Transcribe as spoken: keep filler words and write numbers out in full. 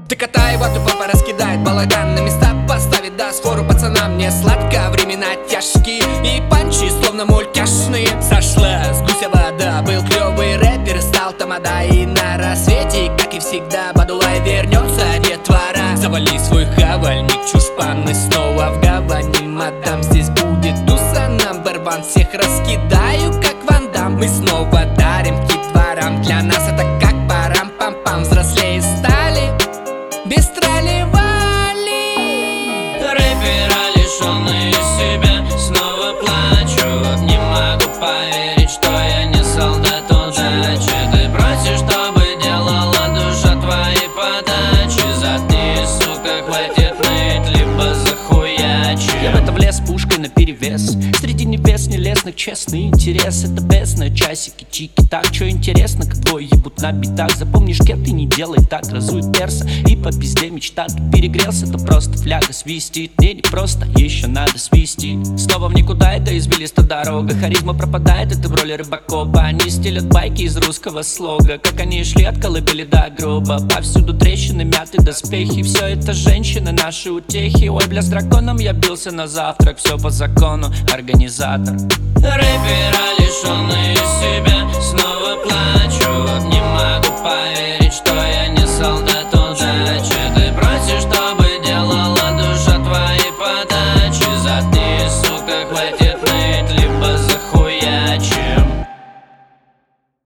Докатай его, тупо раскидает балаган, на места поставит, даст фору пацанам. Не сладко, времена тяжкие и панчи словно мультяшные. Сошла с гуся вода, был клёвый рэпер, стал тамада. И на рассвете, как и всегда, Бадулай вернется, детвора. Завали свой хавальник, чушпан, и снова в гавани, мадам. Здесь будет туса, number one, всех раскидаю, как Ван Дам. Мы снова дарим хит-дворам, для нас это как парам-пам-пам. Взрослее стали, без трали-вали. Рэпера, лишённые себя, снова плачу. Не могу поверить, что я не солдат удачи. Ты просишь, чтобы делала душа твои подачи. Заткни, сука, хватит ныть, либо захуячи. Я в это влез пушкой наперевес. Среди небес нелестных честный интерес. Это бездна, часики, чики. Так, чё интересно, как двое ебут на битах. Запомни, шкет, ты не делай так, разует перса. И по пизде мечта, ты перегрелся, то просто фляга свистит. Не, не просто, еще надо свистить. Снова в никуда, это извилистая дорога. Харизма пропадает, это в роли Рыбакова. Они стелят байки из русского слога. Как они шли от колыбели до гроба. Повсюду трещины, мяты, доспехи. Все это женщины, наши утехи. Ой, бля, с драконом я бился на завтрак. Все по закону, организатор. Рэпера, лишённые себя, снова плачу. Не могу поверить, что